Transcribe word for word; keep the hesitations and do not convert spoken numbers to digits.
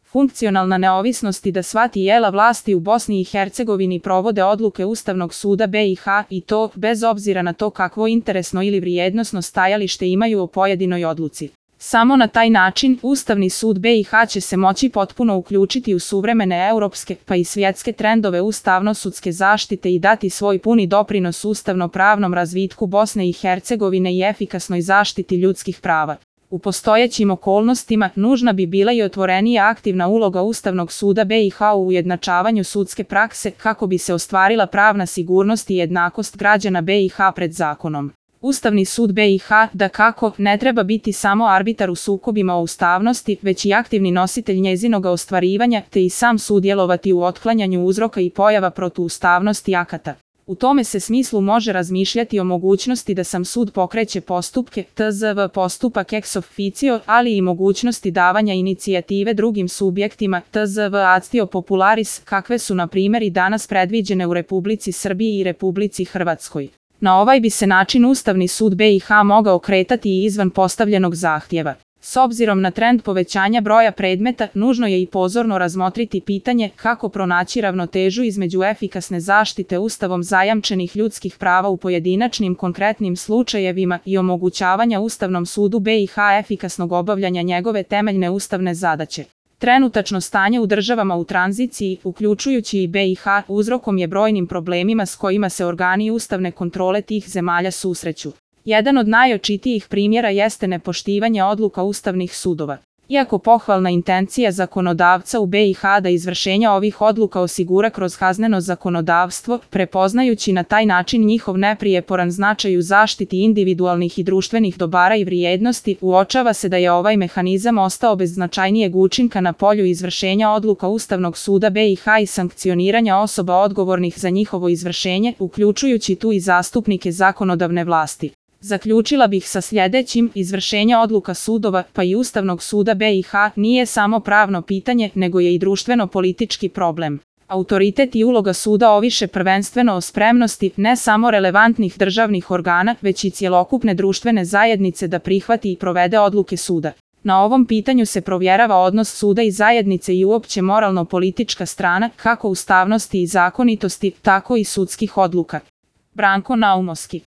funkcionalna neovisnost i da sva tijela vlasti u Bosni i Hercegovini provode odluke Ustavnog suda B i H i to, bez obzira na to kakvo interesno ili vrijednosno stajalište imaju o pojedinoj odluci. Samo na taj način Ustavni sud B i H će se moći potpuno uključiti u suvremene europske pa i svjetske trendove ustavno-sudske zaštite i dati svoj puni doprinos ustavno-pravnom razvitku Bosne i Hercegovine i efikasnoj zaštiti ljudskih prava. U postojećim okolnostima nužna bi bila i otvorenija aktivna uloga Ustavnog suda B i H u ujednačavanju sudske prakse kako bi se ostvarila pravna sigurnost i jednakost građana B i H pred zakonom. Ustavni sud B i H, dakako, ne treba biti samo arbitar u sukobima o ustavnosti, već i aktivni nositelj njezinoga ostvarivanja, te i sam sudjelovati u otklanjanju uzroka i pojava protuustavnosti akata. U tome se smislu može razmišljati o mogućnosti da sam sud pokreće postupke, tzv. postupak ex officio, ali i mogućnosti davanja inicijative drugim subjektima, tzv. actio popularis, kakve su na primjer i danas predviđene u Republici Srbiji i Republici Hrvatskoj. Na ovaj bi se način Ustavni sud B i H mogao kretati i izvan postavljenog zahtjeva. S obzirom na trend povećanja broja predmeta, nužno je i pozorno razmotriti pitanje kako pronaći ravnotežu između efikasne zaštite Ustavom zajamčenih ljudskih prava u pojedinačnim konkretnim slučajevima i omogućavanja Ustavnom sudu B i H efikasnog obavljanja njegove temeljne ustavne zadaće. Trenutačno stanje u državama u tranziciji, uključujući i B i H, uzrokom je brojnim problemima s kojima se organi ustavne kontrole tih zemalja susreću. Jedan od najočitijih primjera jeste nepoštivanje odluka ustavnih sudova. Iako pohvalna intencija zakonodavca u B i H da izvršenja ovih odluka osigura kroz kazneno zakonodavstvo, prepoznajući na taj način njihov neprijeporan značaj u zaštiti individualnih i društvenih dobara i vrijednosti, uočava se da je ovaj mehanizam ostao bez značajnijeg učinka na polju izvršenja odluka Ustavnog suda B i H i sankcioniranja osoba odgovornih za njihovo izvršenje, uključujući tu i zastupnike zakonodavne vlasti. Zaključila bih sa sljedećim: izvršenje odluka sudova, pa i Ustavnog suda B i H, nije samo pravno pitanje, nego je i društveno-politički problem. Autoritet i uloga suda oviše prvenstveno o spremnosti ne samo relevantnih državnih organa, već i cjelokupne društvene zajednice da prihvati i provede odluke suda. Na ovom pitanju se provjerava odnos suda i zajednice i uopće moralno-politička strana, kako ustavnosti i zakonitosti, tako i sudskih odluka. Branko Naumovski.